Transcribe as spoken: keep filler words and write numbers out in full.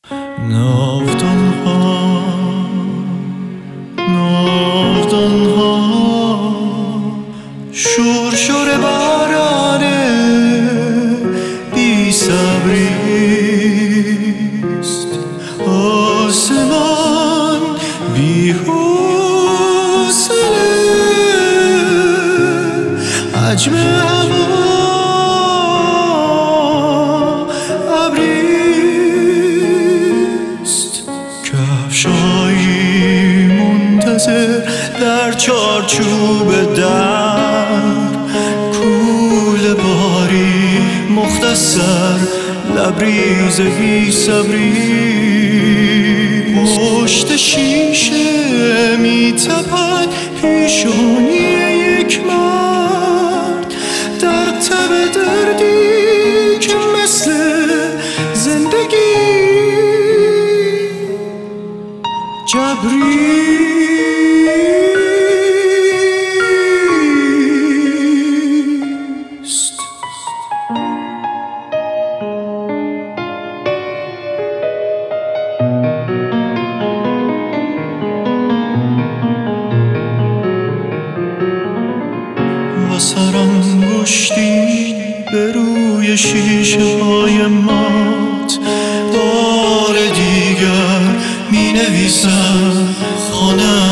ناودان ها ناودان ها شور شور باران بی صبریست، آسمان بی حوصله، حجم هوا ابریست، کفشایی منتظر در چارچوب در، کوله باری مختصر لبریز بی صبری، پشت شیشه می تپد پیشانی یک مرد در تب دردی که مثل زندگی جبری. سرانگشتی به روی شیشه های مات، بار دیگر می نویسم خانه